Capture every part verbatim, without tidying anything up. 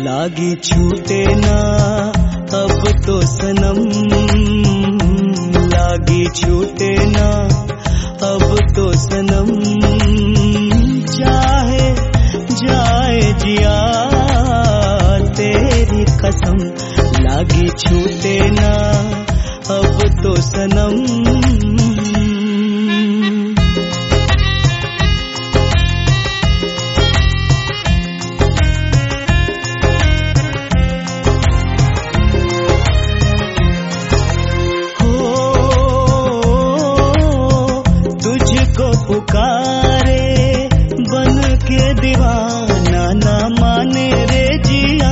लागी छूटे ना अब तो सनम, लागी छूटे ना अब तो सनम, चाहे जाए जिया तेरी कसम, लागी छूटे ना अब तो सनम। पुकारे बन के दीवाना ना माने रे जिया,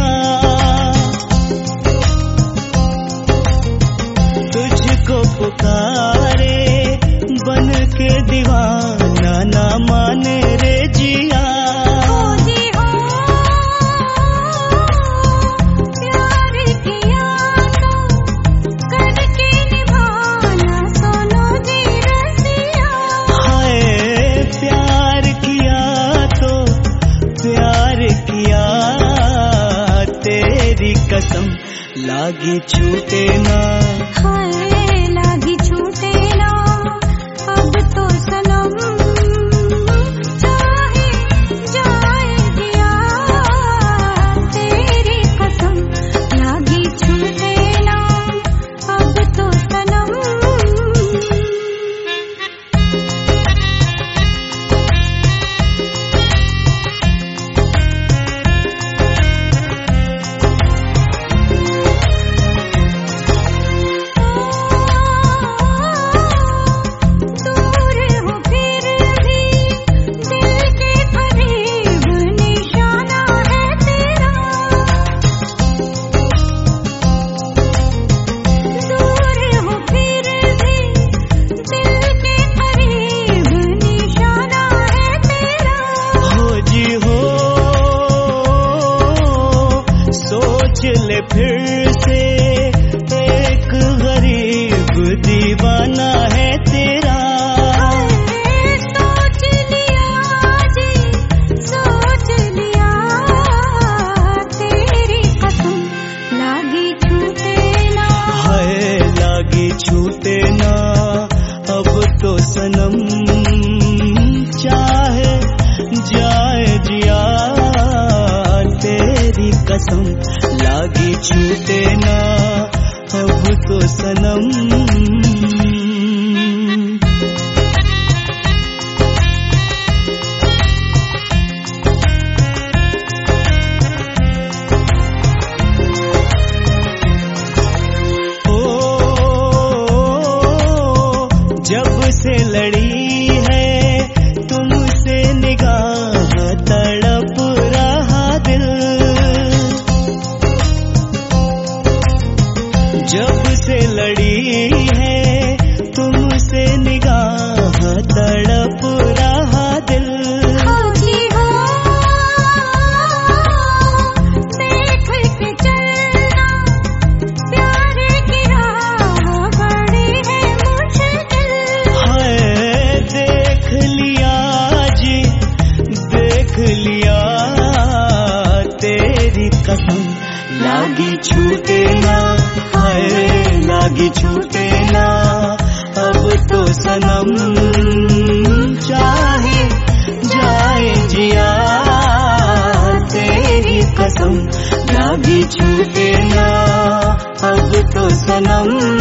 तुझको पुकारे बन के दीवाना ना माने रे जिया। कसम लागी छूटे ना, हाय लागी छूटे ना अब तो सनम, चाहे जाए जिया तेरी कसम, लागी छूटे ना अब तो सनम। फिर से एक गरीब दीवाना है तेरा, सोच लिया जी सोच लिया तेरी कसम, लागी छूटे ना, हाय लागी छूटे ना अब तो सनम, चाहे जाए जिया तेरी कसम, लागी छूटे ना अब तो सनम। जब से लड़ी है तुमसे निगाह तड़प रहा दिल, जब से लड़ी है तुमसे निगाह तड़प रहा दिल, देख के चलना प्यार की राह बड़ी है मुश्किल, हाय देख लिया जी देख लिया तेरी कसम, लागी छूटे ना, हाय लागी छूटे ना अब तो सनम, चाहे जाए जिया तेरी कसम, लागी छूटे ना अब तो सनम।